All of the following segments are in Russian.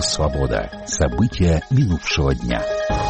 «Свобода». События минувшего дня.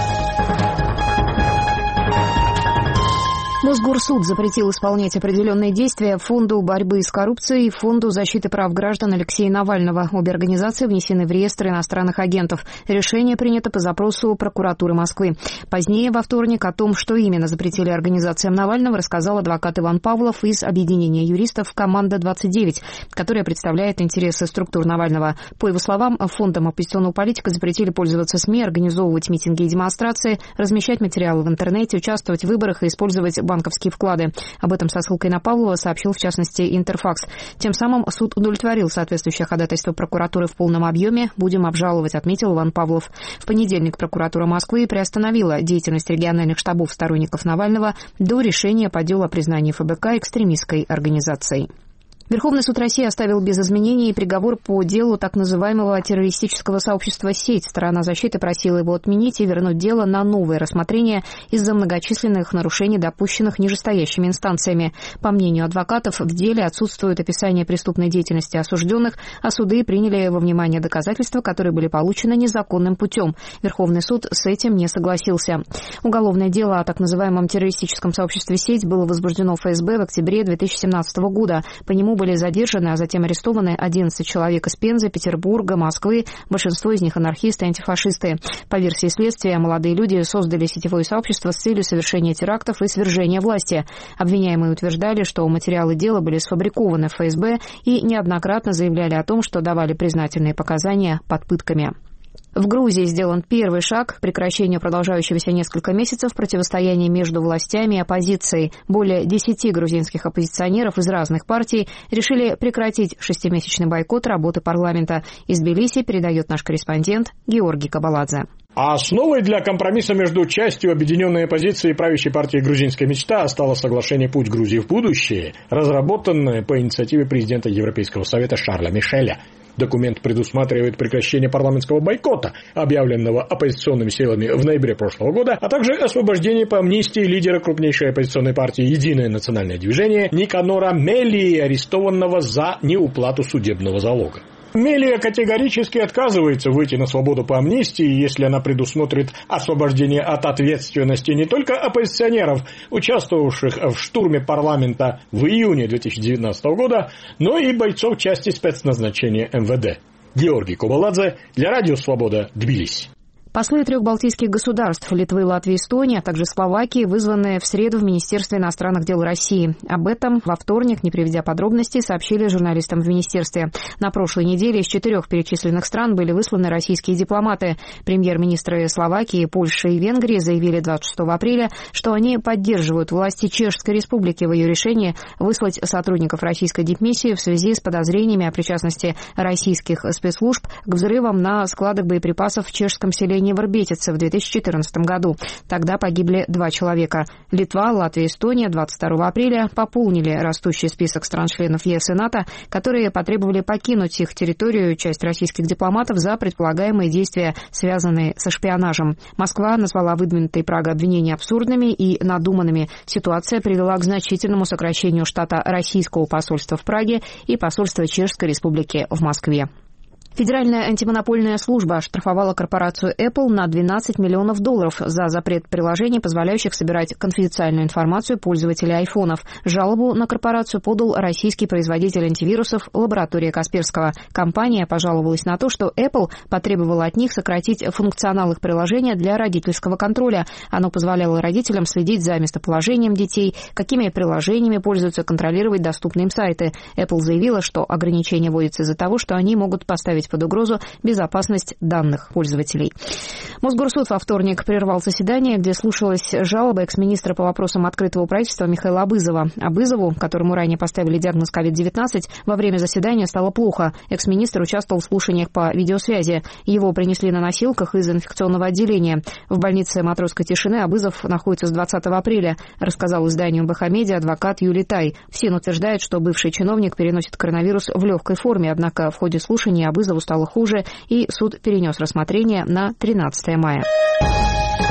Мосгорсуд запретил исполнять определенные действия Фонду борьбы с коррупцией и Фонду защиты прав граждан Алексея Навального. Обе организации внесены в реестр иностранных агентов. Решение принято по запросу прокуратуры Москвы. Позднее, во вторник, о том, что именно запретили организациям Навального, рассказал адвокат Иван Павлов из объединения юристов «Команда-29», которая представляет интересы структур Навального. По его словам, Фондом оппозиционного политика запретили пользоваться СМИ, организовывать митинги и демонстрации, размещать материалы в интернете, участвовать в выборах и использовать банковские вклады. Об этом со ссылкой на Павлова сообщил, в частности, Интерфакс. Тем самым суд удовлетворил соответствующее ходатайство прокуратуры в полном объеме. Будем обжаловать, отметил Иван Павлов. В понедельник прокуратура Москвы приостановила деятельность региональных штабов сторонников Навального до решения по делу о признании ФБК экстремистской организацией. Верховный суд России оставил без изменений приговор по делу так называемого террористического сообщества «Сеть». Сторона защиты просила его отменить и вернуть дело на новое рассмотрение из-за многочисленных нарушений, допущенных нижестоящими инстанциями. По мнению адвокатов, в деле отсутствует описание преступной деятельности осужденных, а суды приняли во внимание доказательства, которые были получены незаконным путем. Верховный суд с этим не согласился. Уголовное дело о так называемом террористическом сообществе «Сеть» было возбуждено ФСБ в октябре 2017 года. По нему были задержаны, а затем арестованы 11 человек из Пензы, Петербурга, Москвы, большинство из них анархисты и антифашисты. По версии следствия, молодые люди создали сетевое сообщество с целью совершения терактов и свержения власти. Обвиняемые утверждали, что материалы дела были сфабрикованы в ФСБ и неоднократно заявляли о том, что давали признательные показания под пытками. В Грузии сделан первый шаг к прекращению продолжающегося несколько месяцев противостояния между властями и оппозицией. Более 10 грузинских оппозиционеров из разных партий решили прекратить 6-месячный бойкот работы парламента. Из Тбилиси передает наш корреспондент Георгий Кабаладзе. А основой для компромисса между частью объединенной оппозиции и правящей партии «Грузинская мечта» стало соглашение «Путь Грузии в будущее», разработанное по инициативе президента Европейского совета Шарля Мишеля. Документ предусматривает прекращение парламентского бойкота, объявленного оппозиционными силами в ноябре прошлого года, а также освобождение по амнистии лидера крупнейшей оппозиционной партии «Единое национальное движение» Никанора Мелии, арестованного за неуплату судебного залога. Мелия категорически отказывается выйти на свободу по амнистии, если она предусмотрит освобождение от ответственности не только оппозиционеров, участвовавших в штурме парламента в июне 2019 года, но и бойцов части спецназначения МВД. Георгий Кабаладзе для Радио Свобода, Тбилиси. Послы 3 балтийских государств – Литвы, Латвии, Эстонии, а также Словакии, вызванные в среду в Министерстве иностранных дел России. Об этом во вторник, не приведя подробностей, сообщили журналистам в министерстве. На прошлой неделе из 4 перечисленных стран были высланы российские дипломаты. Премьер-министры Словакии, Польши и Венгрии заявили 26 апреля, что они поддерживают власти Чешской Республики в ее решении выслать сотрудников российской дипмиссии в связи с подозрениями о причастности российских спецслужб к взрывам на складах боеприпасов в чешском селении Варбетице в 2014 году. Тогда погибли 2 человека. Литва, Латвия и Эстония 22 апреля пополнили растущий список стран-членов ЕС и НАТО, которые потребовали покинуть их территорию часть российских дипломатов за предполагаемые действия, связанные со шпионажем. Москва назвала выдвинутые Прагой обвинения абсурдными и надуманными. Ситуация привела к значительному сокращению штата российского посольства в Праге и посольства Чешской Республики в Москве. Федеральная антимонопольная служба оштрафовала корпорацию Apple на $12 миллионов за запрет приложений, позволяющих собирать конфиденциальную информацию пользователей айфонов. Жалобу на корпорацию подал российский производитель антивирусов «Лаборатория Касперского». Компания пожаловалась на то, что Apple потребовала от них сократить функционал их приложения для родительского контроля. Оно позволяло родителям следить за местоположением детей, какими приложениями пользуются, контролировать доступные им сайты. Apple заявила, что ограничение вводится из-за того, что они могут поставить под угрозу безопасность данных пользователей. Мосгорсуд во вторник прервал заседание, где слушалась жалоба экс-министра по вопросам открытого правительства Михаила Абызова. Абызову, которому ранее поставили диагноз COVID-19, во время заседания стало плохо. Экс-министр участвовал в слушаниях по видеосвязи. Его принесли на носилках из инфекционного отделения. В больнице Матросской тишины Абызов находится с 20 апреля, рассказал изданию МБХ-медиа адвокат Юлий Тай. ФСИН утверждает, что бывший чиновник переносит коронавирус в легкой форме, однако в ходе слушания Абызову стало хуже, и суд перенес рассмотрение на 13 мая.